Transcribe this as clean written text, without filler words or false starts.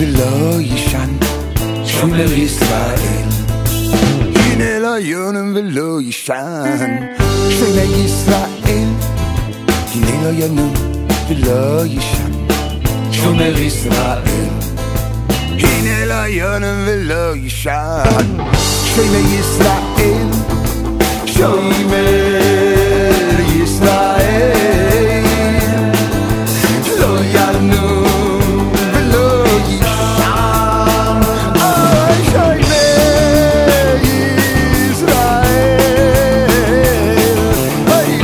ולא ישן, שומר ישראל. הנה לא יונם ולא ישן, שומר ישראל. הנה לא יונם ולא ישן, שומר ישראל. הנה לא יונם ולא ישן, שומר ישראל. שומר ישראל.